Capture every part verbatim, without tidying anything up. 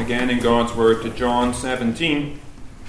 again in God's Word to John seventeen.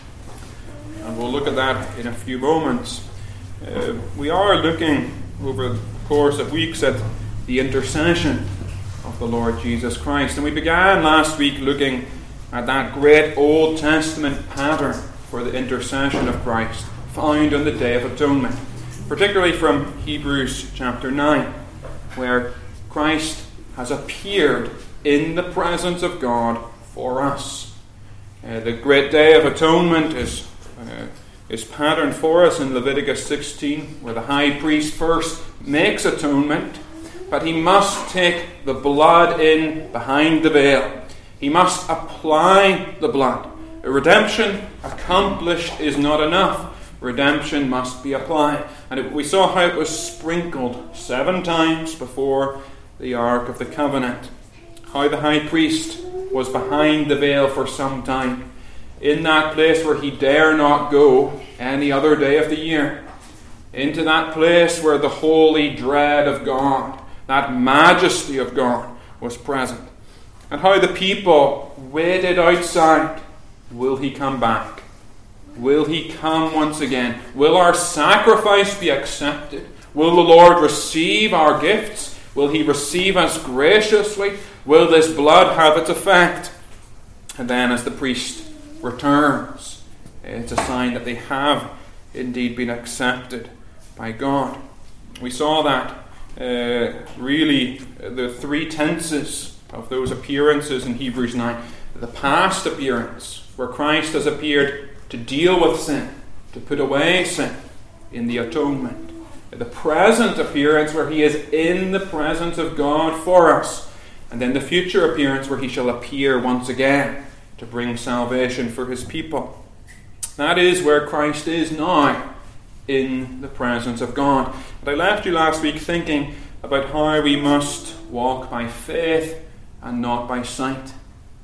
And we'll look at that in a few moments. Uh, we are looking over the course of weeks at the intercession of the Lord Jesus Christ. And we began last week looking at that great Old Testament pattern for the intercession of Christ found on the Day of Atonement, particularly from Hebrews chapter nine, where Christ has appeared in the presence of God for us. Uh, the great Day of Atonement is uh, is patterned for us in Leviticus sixteen, where the high priest first makes atonement, but he must take the blood in behind the veil. He must apply the blood. Redemption accomplished is not enough. Redemption must be applied. And it, we saw how it was sprinkled seven times before the Ark of the Covenant. How the high priest was behind the veil for some time, in that place where he dare not go any other day of the year, into that place where the holy dread of God, that majesty of God, was present. And how the people waited outside. Will he come back? Will he come once again? Will our sacrifice be accepted? Will the Lord receive our gifts? Will he receive us graciously? Will this blood have its effect? And then as the priest returns, it's a sign that they have indeed been accepted by God. We saw that uh, really the three tenses of those appearances in Hebrews nine. The past appearance, where Christ has appeared to deal with sin, to put away sin in the atonement. The present appearance, where he is in the presence of God for us. And then the future appearance, where he shall appear once again to bring salvation for his people. That is where Christ is now, in the presence of God. And I left you last week thinking about how we must walk by faith and not by sight.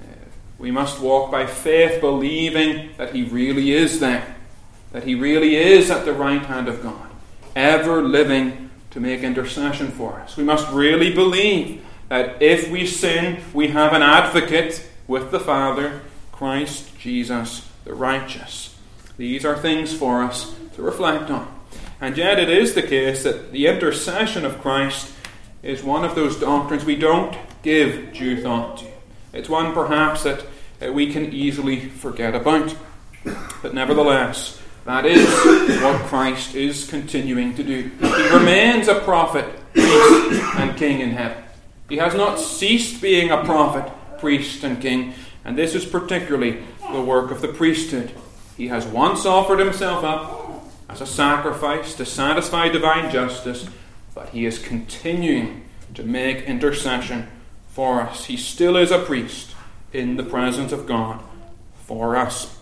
We must walk by faith, believing that he really is there, that he really is at the right hand of God, ever living to make intercession for us. We must really believe that if we sin, we have an advocate with the Father, Christ Jesus the righteous. These are things for us to reflect on. And yet it is the case that the intercession of Christ is one of those doctrines we don't give due thought to. It's one perhaps that uh, we can easily forget about. But nevertheless, that is what Christ is continuing to do. He remains a prophet, priest, and king in heaven. He has not ceased being a prophet, priest, and king. And this is particularly the work of the priesthood. He has once offered himself up as a sacrifice to satisfy divine justice, but he is continuing to make intercession for us. He still is a priest in the presence of God for us.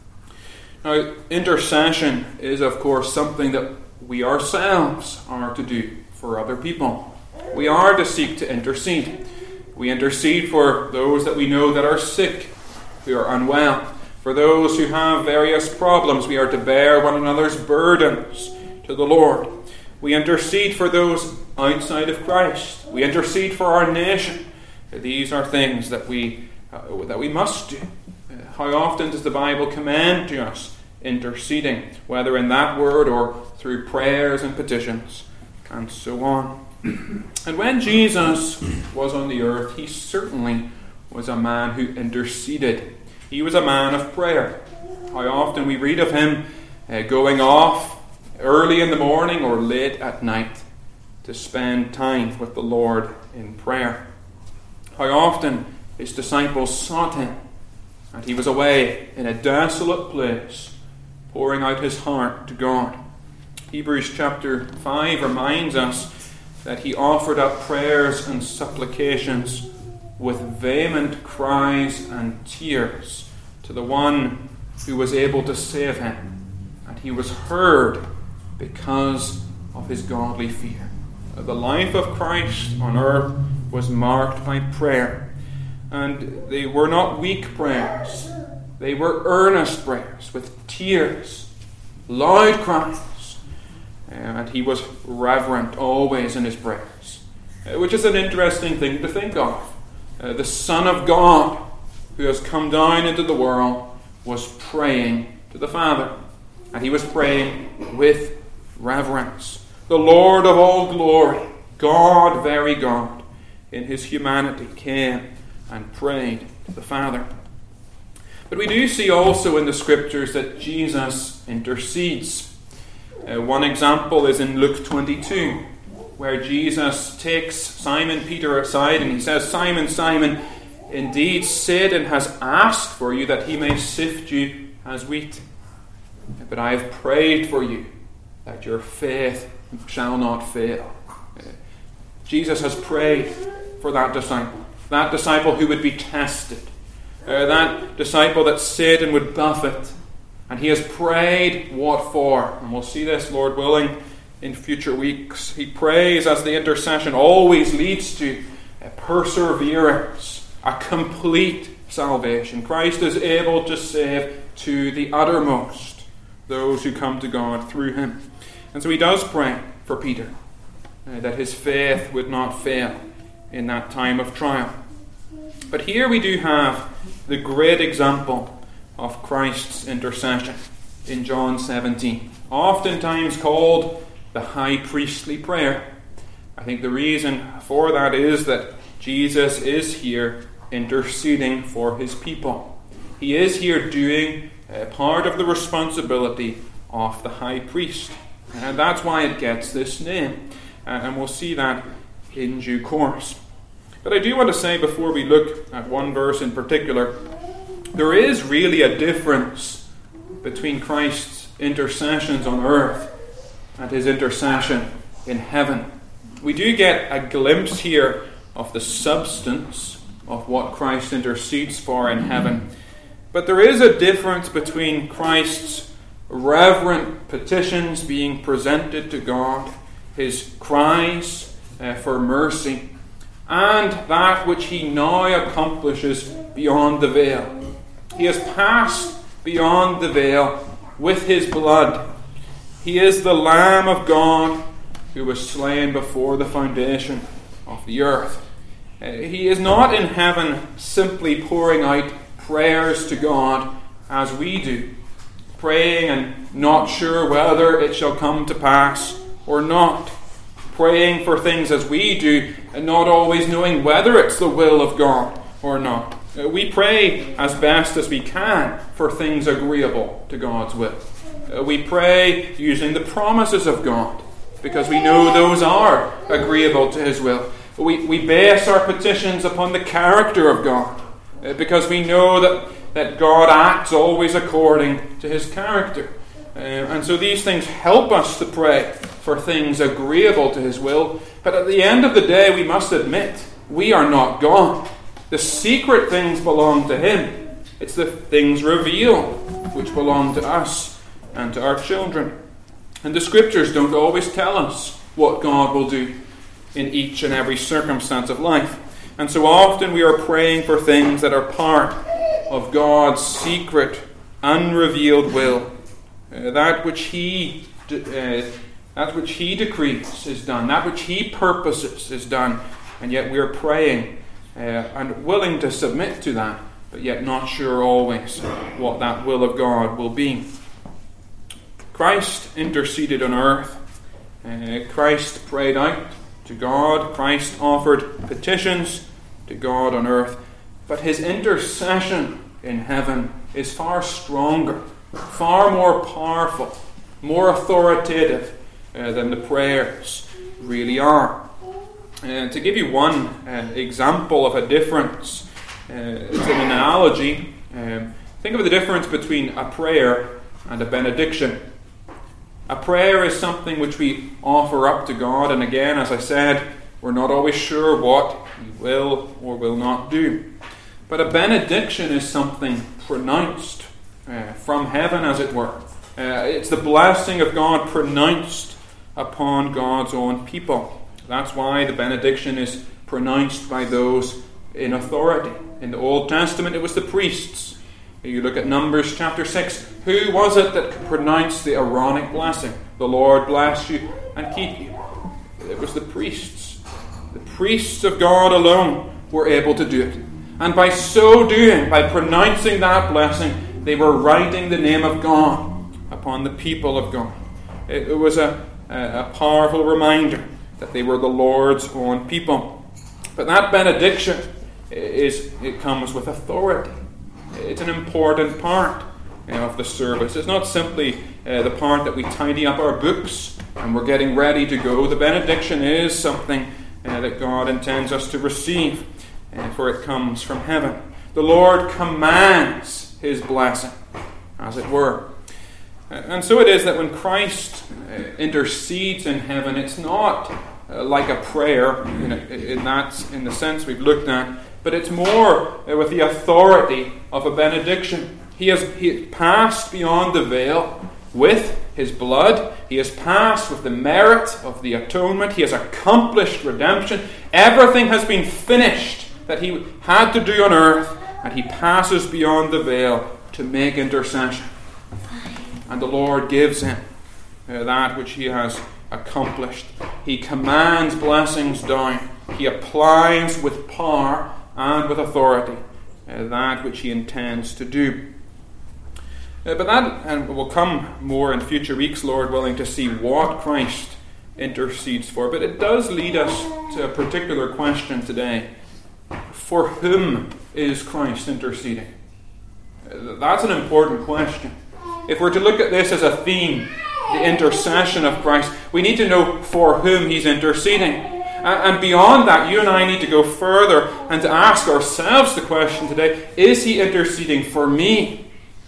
Now, intercession is, of course, something that we ourselves are to do for other people. We are to seek to intercede. We intercede for those that we know that are sick, who are unwell. For those who have various problems, we are to bear one another's burdens to the Lord. We intercede for those outside of Christ. We intercede for our nation. These are things that we uh, that we must do. Uh, how often does the Bible command to us interceding, whether in that word or through prayers and petitions, and so on? And when Jesus was on the earth, he certainly was a man who interceded. He was a man of prayer. How often we read of him uh, going off early in the morning or late at night to spend time with the Lord in prayer. How often his disciples sought him, and he was away in a desolate place, pouring out his heart to God. Hebrews chapter five reminds us that he offered up prayers and supplications with vehement cries and tears to the one who was able to save him, and he was heard because of his godly fear. The life of Christ on earth was marked by prayer, and they were not weak prayers. They were earnest prayers with tears, loud cries, and he was reverent always in his prayers, which is an interesting thing to think of. Uh, the Son of God who has come down into the world, was praying to the Father. And he was praying with reverence. The Lord of all glory, God, very God, in his humanity came and prayed to the Father. But we do see also in the Scriptures that Jesus intercedes. Uh, one example is in Luke twenty-two, where Jesus takes Simon Peter aside and he says, Simon, Simon, indeed Satan has asked for you that he may sift you as wheat. But I have prayed for you that your faith shall not fail. Uh, Jesus has prayed for that disciple, that disciple who would be tested, uh, that disciple that Satan would buffet. And he has prayed what for? And we'll see this, Lord willing, in future weeks. He prays as the intercession always leads to a perseverance, a complete salvation. Christ is able to save to the uttermost those who come to God through him. And so he does pray for Peter, uh, that his faith would not fail in that time of trial. But here we do have the great example of Christ's intercession in John seventeen, oftentimes called the high priestly prayer. I think the reason for that is that Jesus is here interceding for his people. He is here doing uh, part of the responsibility of the high priest. And that's why it gets this name. Uh, and we'll see that in due course. But I do want to say, before we look at one verse in particular, there is really a difference between Christ's intercessions on earth and his intercession in heaven. We do get a glimpse here of the substance of what Christ intercedes for in heaven. But there is a difference between Christ's reverent petitions being presented to God, his cries uh, for mercy, and that which he now accomplishes beyond the veil. He has passed beyond the veil with his blood. He is the Lamb of God who was slain before the foundation of the earth. Uh, he is not in heaven simply pouring out prayers to God as we do, praying and not sure whether it shall come to pass or not, praying for things as we do and not always knowing whether it's the will of God or not. Uh, we pray as best as we can for things agreeable to God's will. Uh, we pray using the promises of God because we know those are agreeable to his will. We, we base our petitions upon the character of God uh, because we know that, that God acts always according to his character. Uh, and so these things help us to pray for things agreeable to his will. But at the end of the day, we must admit, we are not God. The secret things belong to him. It's the things revealed which belong to us and to our children. And the Scriptures don't always tell us what God will do in each and every circumstance of life. And so often we are praying for things that are part of God's secret, unrevealed will. Uh, that which he uh, that which he decrees is done. That which he purposes is done. And yet we are praying Uh, and willing to submit to that, but yet not sure always what that will of God will be. Christ interceded on earth. Uh, Christ prayed out to God. Christ offered petitions to God on earth. But his intercession in heaven is far stronger, far more powerful, more authoritative uh, than the prayers really are. Uh, to give you one uh, example of a difference, uh, it's an analogy. Um, think of the difference between a prayer and a benediction. A prayer is something which we offer up to God, and again, as I said, we're not always sure what he will or will not do. But a benediction is something pronounced uh, from heaven, as it were. Uh, it's the blessing of God pronounced upon God's own people. That's why the benediction is pronounced by those in authority. In the Old Testament, it was the priests. You look at Numbers chapter six. Who was it that pronounced the Aaronic blessing? The Lord bless you and keep you. It was the priests. The priests of God alone were able to do it. And by so doing, by pronouncing that blessing, they were writing the name of God upon the people of God. It, it was a, a, a powerful reminder that they were the Lord's own people. But that benediction is it comes with authority. It's an important part of the service. It's not simply uh, the part that we tidy up our books and we're getting ready to go. The benediction is something uh, that God intends us to receive, uh, for it comes from heaven. The Lord commands his blessing, as it were. Uh, and so it is that when Christ uh, intercedes in heaven, it's not uh, like a prayer in, a, in that in the sense we've looked at, but it's more uh, with the authority of a benediction. He has he passed beyond the veil with his blood. He has passed with the merit of the atonement. He has accomplished redemption. Everything has been finished that he had to do on earth, and he passes beyond the veil to make intercession. And the Lord gives him uh, that which he has accomplished. He commands blessings down. He applies with power and with authority uh, that which he intends to do. Uh, but that and will come more in future weeks, Lord willing, to see what Christ intercedes for. But it does lead us to a particular question today. For whom is Christ interceding? Uh, that's an important question. If we're to look at this as a theme, the intercession of Christ, we need to know for whom he's interceding. And beyond that, you and I need to go further and to ask ourselves the question today, is he interceding for me?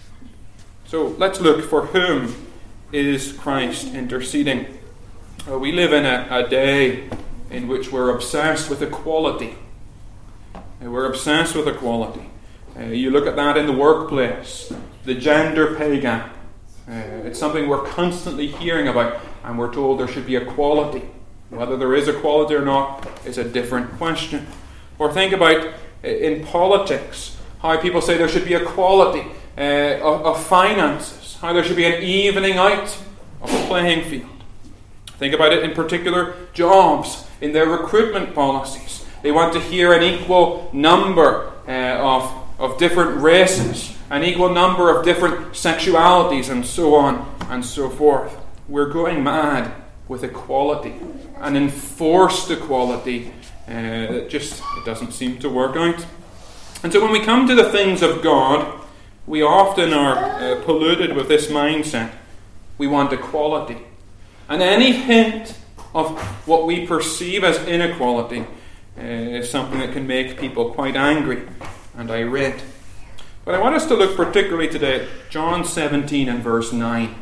So let's look, for whom is Christ interceding? Uh, we live in a, a day in which we're obsessed with equality. Uh, we're obsessed with equality. Uh, you look at that in the workplace, the gender pay gap. Uh, it's something we're constantly hearing about, and we're told there should be equality. Whether there is equality or not is a different question. Or think about uh, in politics, how people say there should be equality uh, of, of finances, how there should be an evening out of the playing field. Think about it in particular jobs, in their recruitment policies. They want to hear an equal number uh, of, of different races, an equal number of different sexualities, and so on and so forth. We're going mad with equality, and enforced equality. Uh, it just it doesn't seem to work out. And so when we come to the things of God, we often are uh, polluted with this mindset. We want equality. And any hint of what we perceive as inequality uh, is something that can make people quite angry and irate. But I want us to look particularly today at John seventeen and verse nine.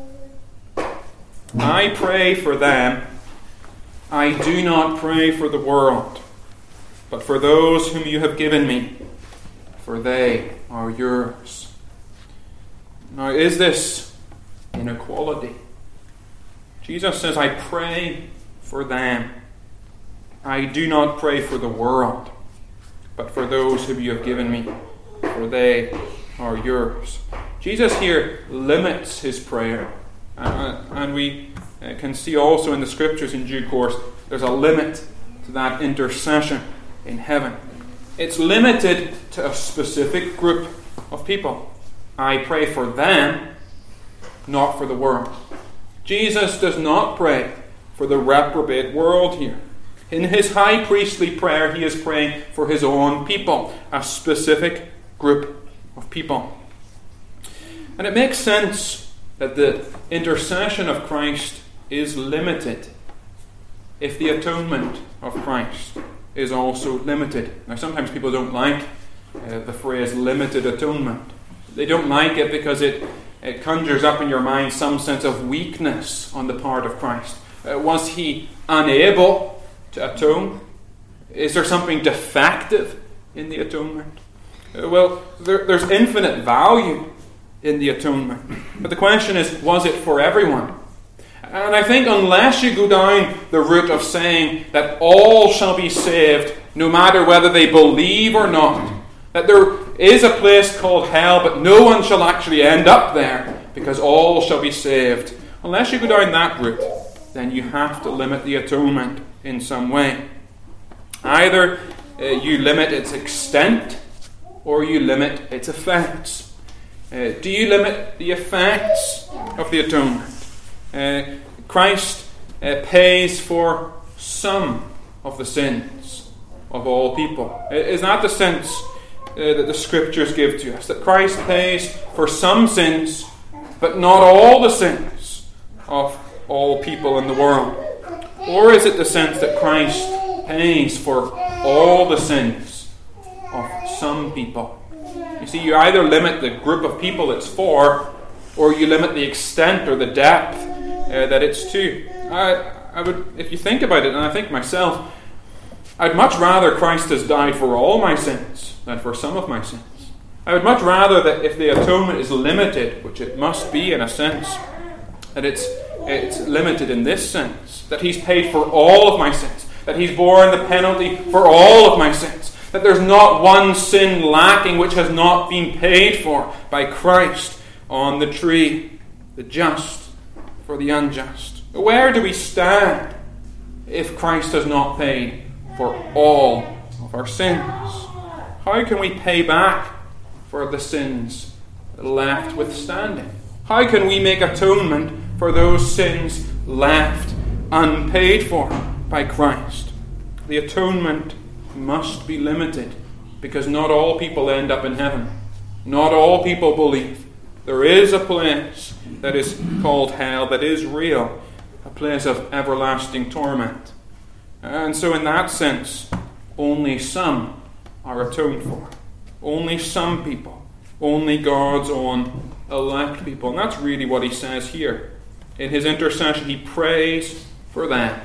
I pray for them. I do not pray for the world, but for those whom you have given me, for they are yours. Now, is this inequality? Jesus says, I pray for them. I do not pray for the world, but for those whom you have given me, for they are yours. Jesus here limits his prayer. Uh, and we uh, can see also in the Scriptures in due course, there's a limit to that intercession in heaven. It's limited to a specific group of people. I pray for them, not for the world. Jesus does not pray for the reprobate world here. In his high priestly prayer, he is praying for his own people, a specific group of people. And it makes sense that the intercession of Christ is limited if the atonement of Christ is also limited. Now, sometimes people don't like uh, the phrase limited atonement. They don't like it because it, it conjures up in your mind some sense of weakness on the part of Christ. Uh, was he unable to atone? Is there something defective in the atonement? Uh, well, there, there's infinite value in the atonement. But the question is, was it for everyone? And I think unless you go down the route of saying that all shall be saved, no matter whether they believe or not, that there is a place called hell, but no one shall actually end up there, because all shall be saved. Unless you go down that route, then you have to limit the atonement in some way. Either uh, you limit its extent or you limit its effects. Uh, do you limit the effects of the atonement? Uh, Christ uh, pays for some of the sins of all people. Is that the sense uh, that the Scriptures give to us? That Christ pays for some sins, but not all the sins of all people in the world? Or is it the sense that Christ pays for all the sins of some people? You see, you either limit the group of people it's for, or you limit the extent or the depth uh, that it's to. I, I would, if you think about it, and I think myself, I'd much rather Christ has died for all my sins than for some of my sins. I would much rather that if the atonement is limited, which it must be in a sense, that it's it's limited in this sense, that He's paid for all of my sins, that He's borne the penalty for all of my sins, that there's not one sin lacking which has not been paid for by Christ on the tree, the just for the unjust. Where do we stand if Christ has not paid for all of our sins? How can we pay back for the sins left withstanding? How can we make atonement for those sins left unpaid for by Christ? The atonement must be limited, because not all people end up in heaven. Not all people believe. There is a place that is called hell, that is real, a place of everlasting torment. And so in that sense, only some are atoned for. Only some people. Only God's own elect people. And that's really what he says here. In his intercession, he prays for them.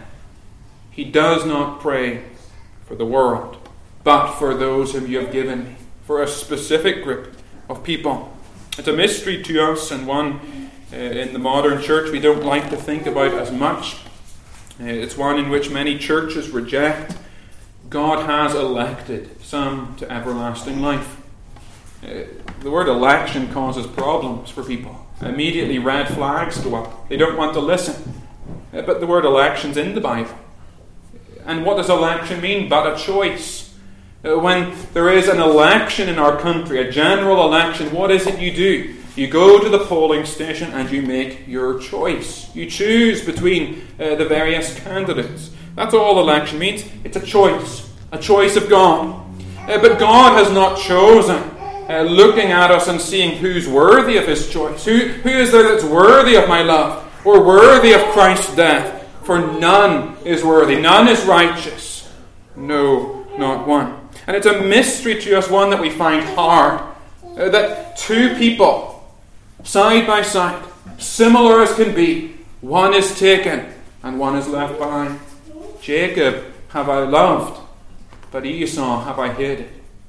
He does not pray for the world, but for those whom you have given me, for a specific group of people. It's a mystery to us, and one uh, in the modern church we don't like to think about as much. Uh, it's one in which many churches reject. God has elected some to everlasting life. Uh, the word election causes problems for people. Immediately red flags go up. They don't want to listen. Uh, but the word election's in the Bible. And what does election mean? But a choice. Uh, when there is an election in our country, a general election, what is it you do? You go to the polling station and you make your choice. You choose between uh, the various candidates. That's all election means. It's a choice. A choice of God. Uh, but God has not chosen. Uh, looking at us and seeing who's worthy of his choice. Who, who is there that's worthy of my love? Or worthy of Christ's death? For none is worthy. None is righteous. No, not one. And it's a mystery to us, one that we find hard. Uh, that two people, side by side, similar as can be, one is taken and one is left behind. Jacob have I loved, but Esau have I hated.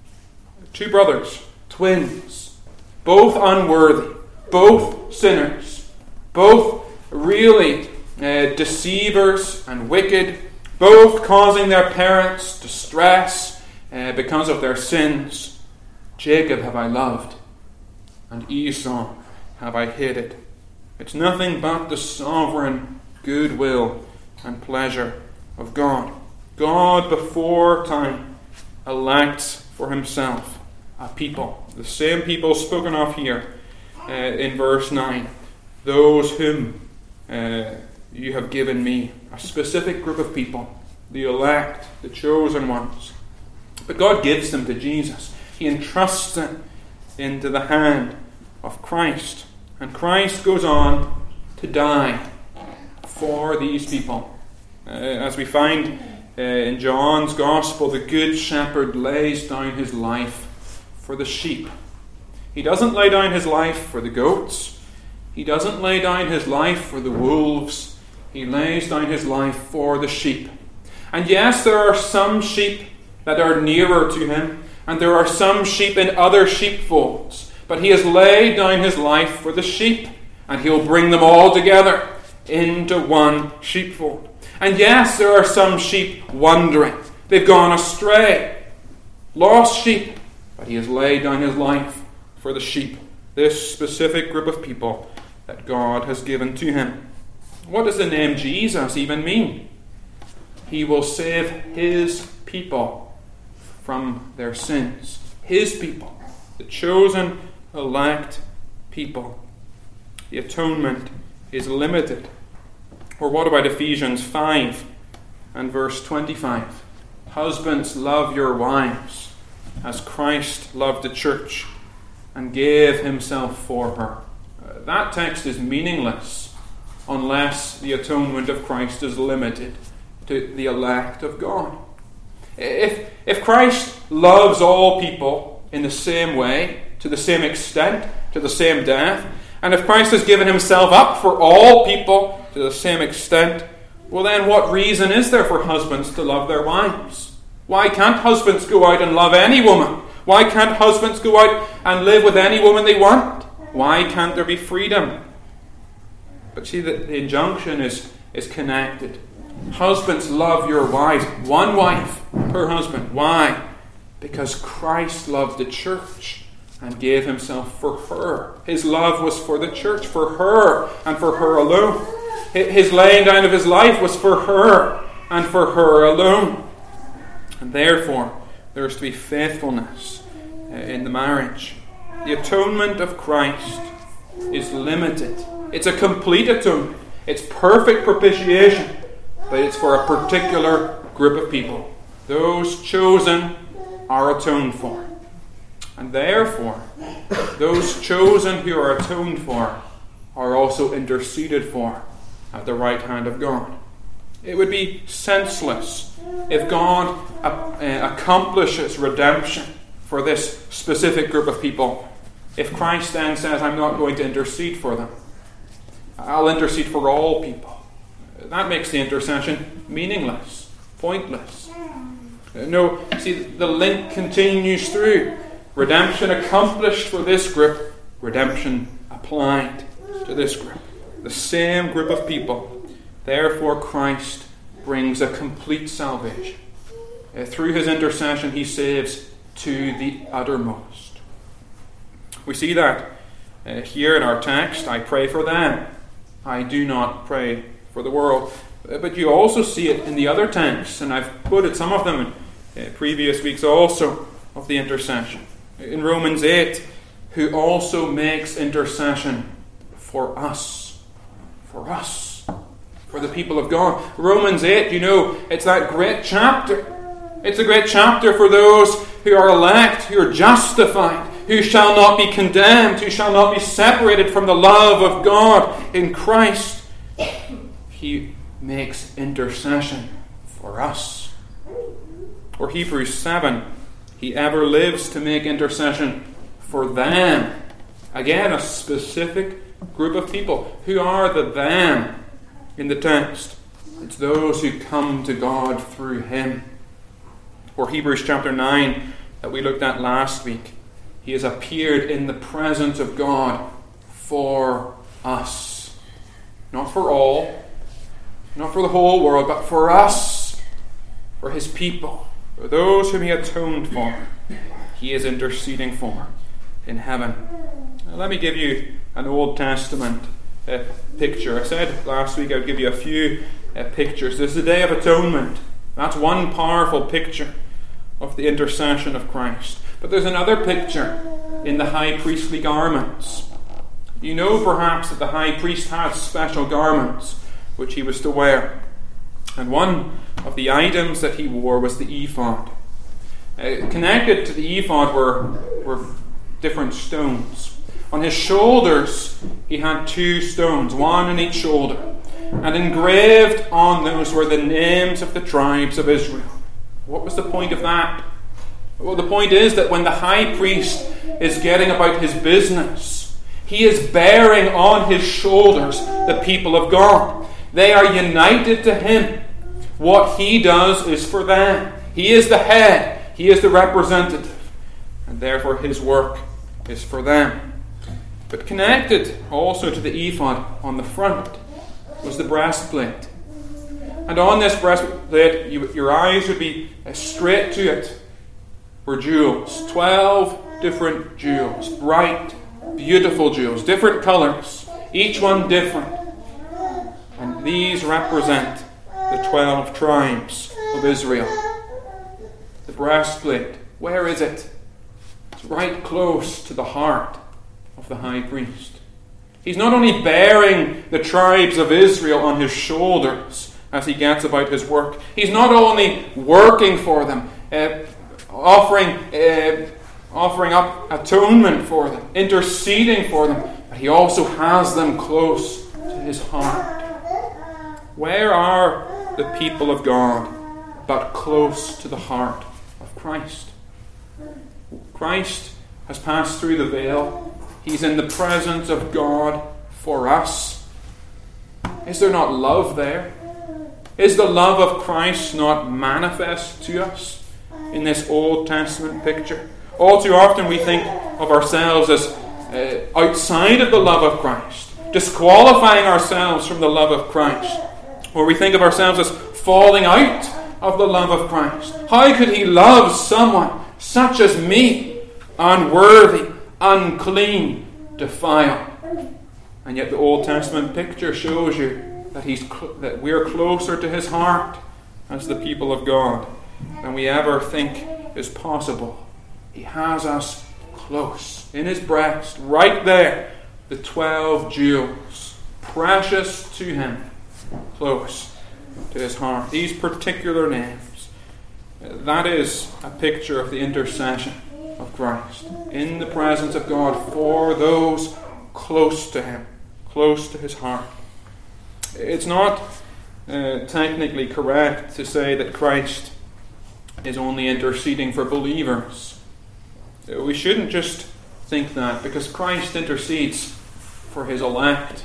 Two brothers, twins, both unworthy, both sinners, both really uh, deceivers and wicked, both causing their parents distress uh, because of their sins. Jacob have I loved, and Esau have I hated. It's nothing but the sovereign goodwill and pleasure of God. God before time elects for himself a people, the same people spoken of here uh, in verse nine, those whom uh, you have given me, a specific group of people, the elect, the chosen ones. But God gives them to Jesus. He entrusts them into the hand of Christ, and Christ goes on to die for these people. Uh, as we find uh, in John's Gospel, the Good Shepherd lays down his life for the sheep. He doesn't lay down his life for the goats. He doesn't lay down his life for the wolves. He lays down his life for the sheep. And yes, there are some sheep that are nearer to him, and there are some sheep in other sheepfolds. But he has laid down his life for the sheep, and he'll bring them all together into one sheepfold. And yes, there are some sheep wandering. They've gone astray. Lost sheep. But he has laid down his life for the sheep, this specific group of people that God has given to him. What does the name Jesus even mean? He will save his people from their sins. His people. The chosen, elect people. The atonement is limited. Or what about Ephesians five and verse twenty-five? Husbands, love your wives as Christ loved the church and gave himself for her. Uh, that text is meaningless unless the atonement of Christ is limited to the elect of God. If, if Christ loves all people in the same way, to the same extent, to the same death, and if Christ has given himself up for all people to the same extent, well then what reason is there for husbands to love their wives? Why can't husbands go out and love any woman? Why can't husbands go out and live with any woman they want? Why can't there be freedom? But see, the, the injunction is, is connected. Husbands, love your wives. One wife per husband. Why? Because Christ loved the church and gave himself for her. His love was for the church, for her, and for her alone. His laying down of his life was for her, and for her alone. And therefore, there is to be faithfulness in the marriage. The atonement of Christ is limited. It's a complete atonement. It's perfect propitiation. But it's for a particular group of people. Those chosen are atoned for. And therefore, those chosen who are atoned for are also interceded for at the right hand of God. It would be senseless if God uh, accomplishes redemption for this specific group of people, if Christ then says, I'm not going to intercede for them. I'll intercede for all people. That makes the intercession meaningless, pointless. No, see, the link continues through. Redemption accomplished for this group, redemption applied to this group. The same group of people. Therefore, Christ brings a complete salvation. Uh, through his intercession, he saves to the uttermost. We see that uh, here in our text. I pray for them. I do not pray for the world. Uh, but you also see it in the other texts, and I've quoted some of them in uh, previous weeks also, of the intercession. In Romans eight, who also makes intercession for us. For us. For the people of God. Romans eight, you know, it's that great chapter. It's a great chapter for those who are elect, who are justified, who shall not be condemned, who shall not be separated from the love of God in Christ. He makes intercession for us. Or Hebrews seven, he ever lives to make intercession for them. Again, a specific group of people. Who are the them in the text? It's those who come to God through him. Or Hebrews chapter nine that we looked at last week. He has appeared in the presence of God for us. Not for all, not for the whole world, but for us, for his people, for those whom he atoned for, he is interceding for in heaven. Now, let me give you an Old Testament uh, picture. I said last week I would give you a few uh, pictures. This is the Day of Atonement. That's one powerful picture of the intercession of Christ. But there's another picture in the high priestly garments. You know perhaps that the high priest had special garments which he was to wear. And one of the items that he wore was the ephod. Uh, connected to the ephod were, were different stones. On his shoulders he had two stones, one on each shoulder. And engraved on those were the names of the tribes of Israel. What was the point of that? Well, the point is that when the high priest is getting about his business, he is bearing on his shoulders the people of God. They are united to him. What he does is for them. He is the head. He is the representative. And therefore his work is for them. But connected also to the ephod on the front was the breastplate. And on this breastplate, you, your eyes would be straight to it, were jewels. Twelve different jewels. Bright, beautiful jewels. Different colours. Each one different. And these represent the twelve tribes of Israel. The breastplate, where is it? It's right close to the heart of the high priest. He's not only bearing the tribes of Israel on his shoulders as he gets about his work. He's not only working for them, uh, offering, uh, offering up atonement for them, interceding for them, but he also has them close to his heart. Where are the people of God but close to the heart of Christ? Christ has passed through the veil. He's in the presence of God for us. Is there not love there? Is the love of Christ not manifest to us in this Old Testament picture? All too often we think of ourselves as uh, outside of the love of Christ, disqualifying ourselves from the love of Christ. Or we think of ourselves as falling out of the love of Christ. How could he love someone such as me, unworthy, unclean, defiled? And yet the Old Testament picture shows you that he's cl- that we're closer to his heart as the people of God than we ever think is possible. He has us close in his breast, right there, the twelve jewels, precious to him, close to his heart. These particular names, that is a picture of the intercession of Christ in the presence of God for those close to him, close to his heart. It's not uh, technically correct to say that Christ is only interceding for believers. We shouldn't just think that, because Christ intercedes for his elect.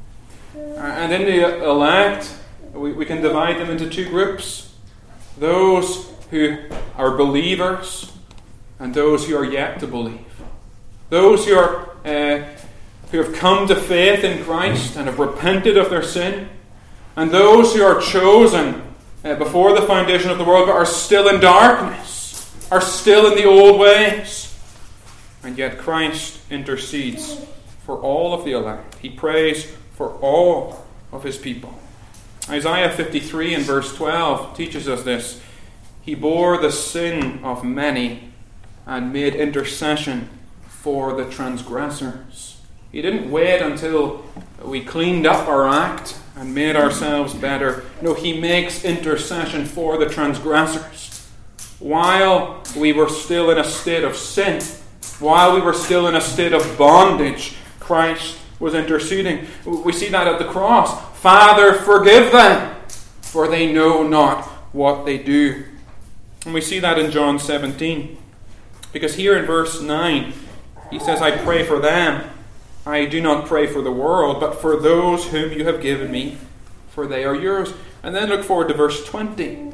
And in the elect, we, we can divide them into two groups. Those who are believers and those who are yet to believe. Those who are uh, who have come to faith in Christ and have repented of their sin, and those who are chosen uh, before the foundation of the world but are still in darkness, are still in the old ways. And yet Christ intercedes for all of the elect. He prays for all of his people. Isaiah fifty-three and verse twelve teaches us this. He bore the sin of many and made intercession for the transgressors. He didn't wait until we cleaned up our act and made ourselves better. No, he makes intercession for the transgressors. While we were still in a state of sin, while we were still in a state of bondage, Christ was interceding. We see that at the cross. Father, forgive them, for they know not what they do. And we see that in John seventeen. Because here in verse nine, he says, I pray for them. I do not pray for the world, but for those whom you have given me, for they are yours. And then look forward to verse twenty.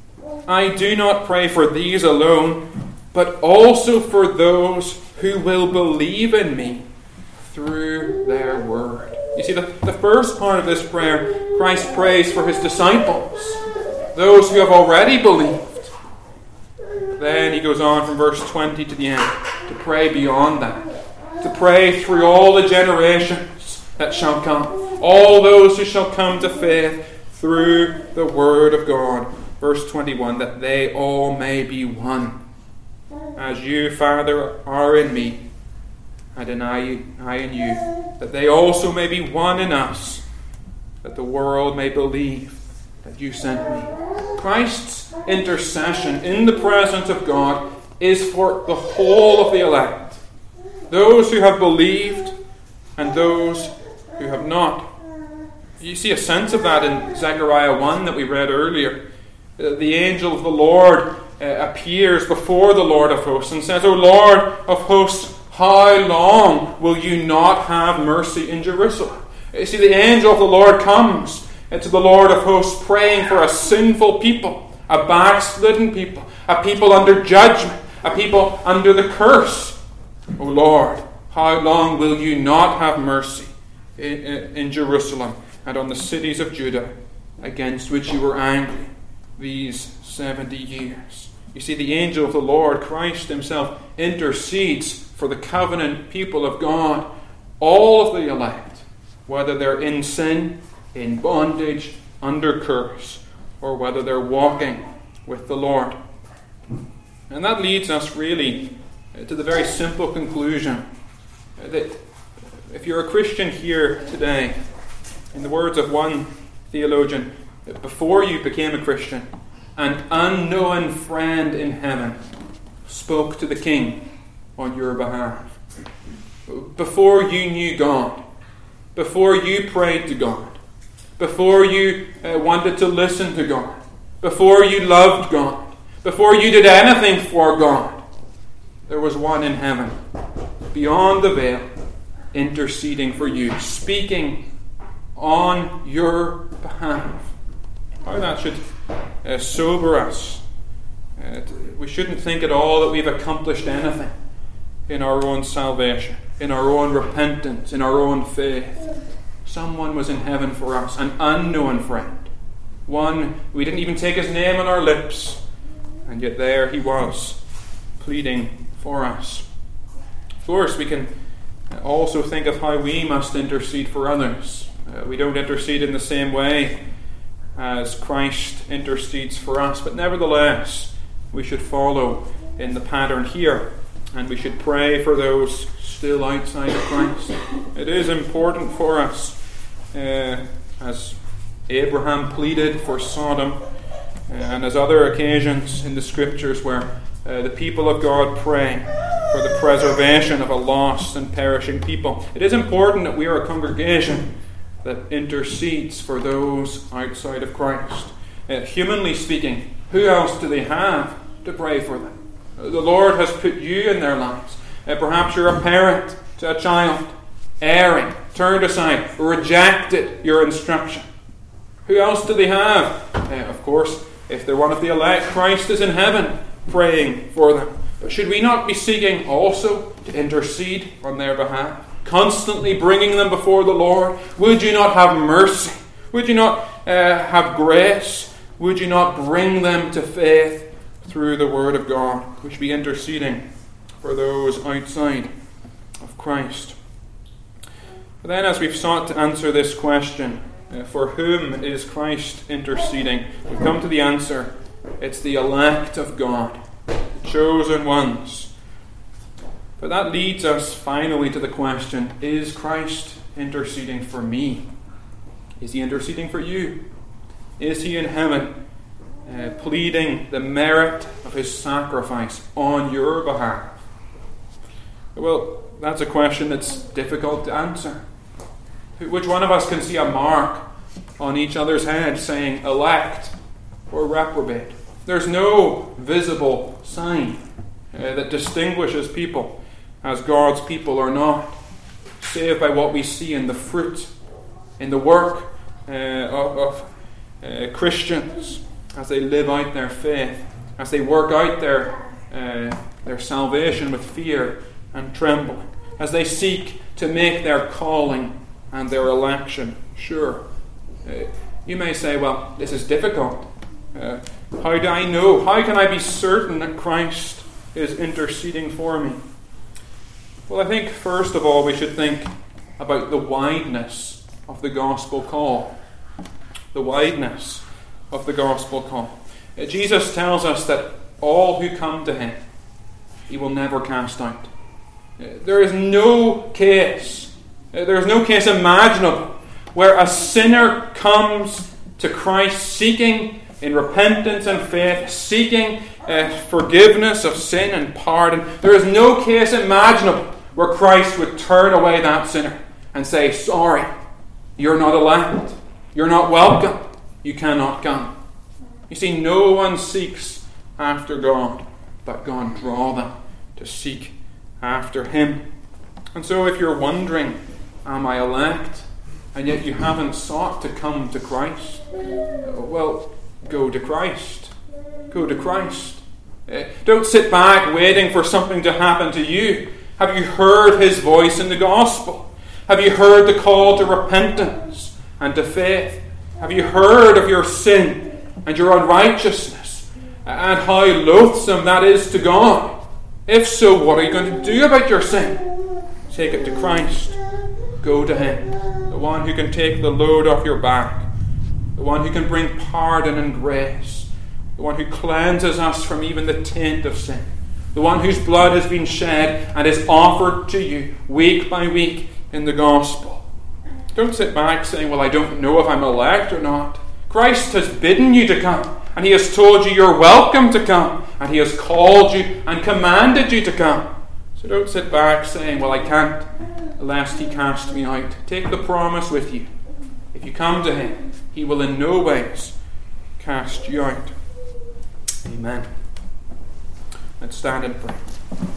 I do not pray for these alone, but also for those who will believe in me through their word. You see, the, the first part of this prayer, Christ prays for his disciples, those who have already believed. Then he goes on from verse twenty to the end to pray beyond that, to pray through all the generations that shall come, all those who shall come to faith through the word of God. Verse twenty-one, that they all may be one, as you, Father, are in me, and in I, I in you, that they also may be one in us, that the world may believe that you sent me. Christ's intercession in the presence of God is for the whole of the elect, those who have believed and those who have not. You see a sense of that in Zechariah one that we read earlier. The angel of the Lord uh, appears before the Lord of hosts and says, O Lord of hosts, how long will you not have mercy in Jerusalem? You see, the angel of the Lord comes to the Lord of hosts praying for a sinful people, a backslidden people, a people under judgment, a people under the curse. O Lord, how long will you not have mercy in, in, in Jerusalem and on the cities of Judah, against which you were angry these seventy years? You see, the angel of the Lord, Christ himself, intercedes for the covenant people of God, all of the elect, whether they're in sin, in bondage, under curse, or whether they're walking with the Lord. And that leads us really uh, to the very simple conclusion uh, that if you're a Christian here today, in the words of one theologian, that before you became a Christian, an unknown friend in heaven spoke to the King on your behalf. Before you knew God, before you prayed to God, before you uh, wanted to listen to God, before you loved God, before you did anything for God, there was one in heaven, beyond the veil, interceding for you, speaking on your behalf. How that should uh, sober us. Uh, we shouldn't think at all that we've accomplished anything in our own salvation, in our own repentance, in our own faith. Someone was in heaven for us, an unknown friend. One, we didn't even take his name on our lips, and yet there he was, pleading for us. Of course, we can also think of how we must intercede for others. Uh, we don't intercede in the same way as Christ intercedes for us, but nevertheless, we should follow in the pattern here, and we should pray for those still outside of Christ. It is important for us, uh, as Abraham pleaded for Sodom, uh, and as other occasions in the Scriptures where uh, the people of God pray for the preservation of a lost and perishing people. It is important that we are a congregation that intercedes for those outside of Christ. Uh, humanly speaking, who else do they have to pray for them? Uh, the Lord has put you in their lives. Uh, perhaps you're a parent to a child, erring, turned aside, rejected your instruction. Who else do they have? Uh, of course, if they're one of the elect, Christ is in heaven praying for them. But should we not be seeking also to intercede on their behalf? Constantly bringing them before the Lord? Would you not have mercy? Would you not uh, have grace? Would you not bring them to faith through the Word of God? We should be interceding for those outside of Christ. But then, as we've sought to answer this question, uh, for whom is Christ interceding? We come to the answer: it's the elect of God, the chosen ones. But that leads us finally to the question, is Christ interceding for me? Is he interceding for you? Is he in heaven uh, pleading the merit of his sacrifice on your behalf? Well, that's a question that's difficult to answer. Which one of us can see a mark on each other's head saying elect or reprobate? There's no visible sign uh, that distinguishes people as God's people or not, save by what we see in the fruit, in the work uh, of, of uh, Christians as they live out their faith, as they work out their uh, their salvation with fear and trembling, as they seek to make their calling and their election sure. Uh, you may say, well, this is difficult. Uh, how do I know? How can I be certain that Christ is interceding for me? Well, I think first of all we should think about the wideness of the gospel call. The wideness of the gospel call. Uh, Jesus tells us that all who come to him, he will never cast out. Uh, there is no case, uh, there is no case imaginable where a sinner comes to Christ seeking in repentance and faith, seeking uh, forgiveness of sin and pardon. There is no case imaginable where Christ would turn away that sinner and say, sorry, you're not elect, you're not welcome, you cannot come. You see, no one seeks after God, but God draw them to seek after him. And so if you're wondering, am I elect? And yet you haven't sought to come to Christ, well, go to Christ. Go to Christ. Uh, don't sit back waiting for something to happen to you. Have you heard his voice in the gospel? Have you heard the call to repentance and to faith? Have you heard of your sin and your unrighteousness and how loathsome that is to God? If so, what are you going to do about your sin? Take it to Christ. Go to him, the one who can take the load off your back, the one who can bring pardon and grace, the one who cleanses us from even the taint of sin, the one whose blood has been shed and is offered to you week by week in the gospel. Don't sit back saying, well, I don't know if I'm elect or not. Christ has bidden you to come, and he has told you you're welcome to come, and he has called you and commanded you to come. So don't sit back saying, well, I can't, lest he cast me out. Take the promise with you. If you come to him, he will in no ways cast you out. Amen. Let's stand and pray.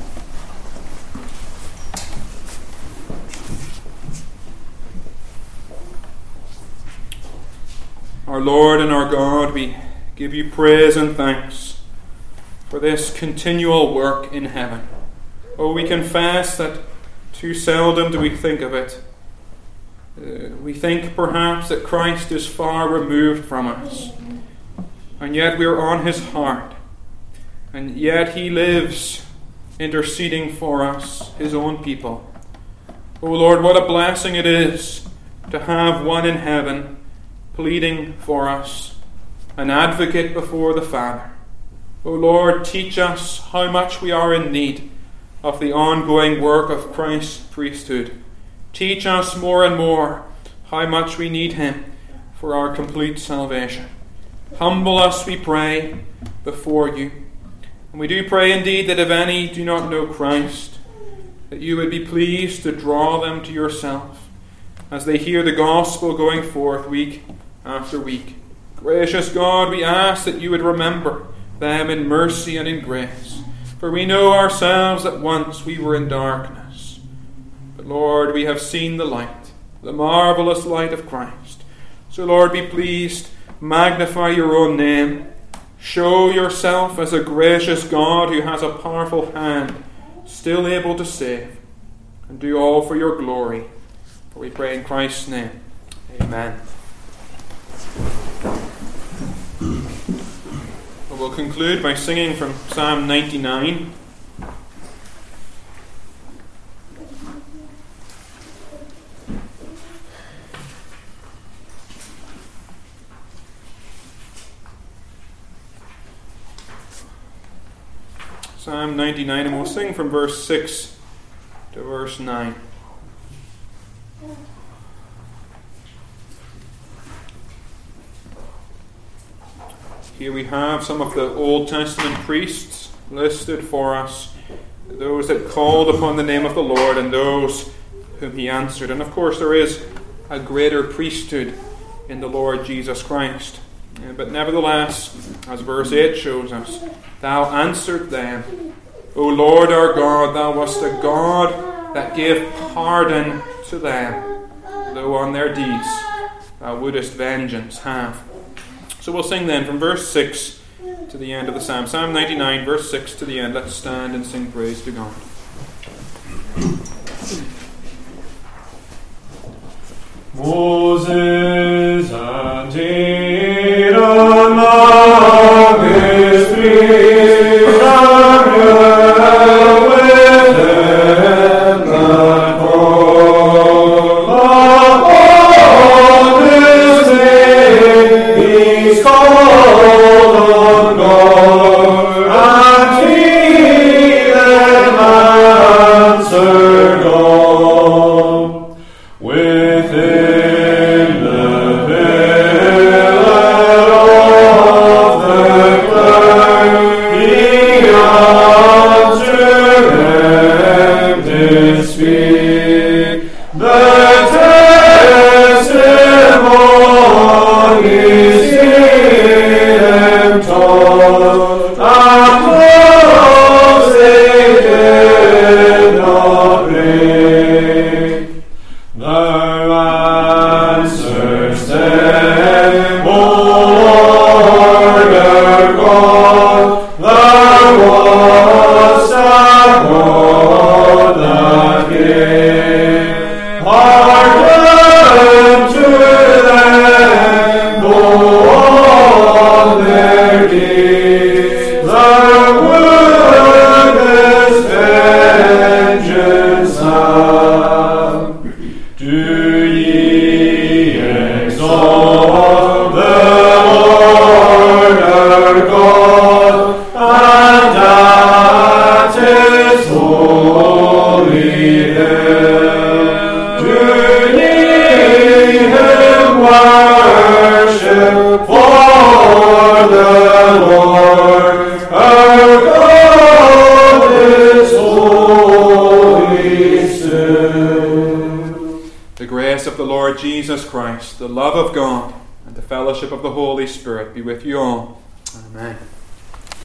Our Lord and our God, we give you praise and thanks for this continual work in heaven. Oh, we confess that too seldom do we think of it. Uh, we think perhaps that Christ is far removed from us, and yet we are on his heart, and yet he lives interceding for us, his own people. Oh Lord, what a blessing it is to have one in heaven pleading for us, an advocate before the Father. O Lord, teach us how much we are in need of the ongoing work of Christ's priesthood. Teach us more and more how much we need him for our complete salvation. Humble us, we pray, before you. And we do pray indeed that if any do not know Christ, that you would be pleased to draw them to yourself as they hear the gospel going forth week after week. Gracious God, we ask that you would remember them in mercy and in grace. For we know ourselves that once we were in darkness. But Lord, we have seen the light, the marvelous light of Christ. So Lord, be pleased, magnify your own name. Show yourself as a gracious God who has a powerful hand, still able to save. And do all for your glory. For we pray in Christ's name. Amen. We'll conclude by singing from Psalm ninety-nine. Psalm ninety-nine, and we'll sing from verse six to verse nine. Here we have some of the Old Testament priests listed for us, those that called upon the name of the Lord and those whom he answered. And of course there is a greater priesthood in the Lord Jesus Christ. But nevertheless, as verse eight shows us, thou answered them, O Lord our God, thou wast a God that gave pardon to them, though on their deeds thou wouldest vengeance have. So we'll sing then from verse six to the end of the psalm. Psalm ninety-nine, verse six to the end. Let's stand and sing praise to God. Moses and Aaron among his priests, Samuel with them that call upon his name. He's called on God, and he them answered God. Within the pillar of the cloud, he answered them did speak. The testimony is him told, and close they did not break. Thou answerest them, O Lord our God, thou wast a God that gave. Lord Jesus Christ, the love of God, and the fellowship of the Holy Spirit be with you all. Amen.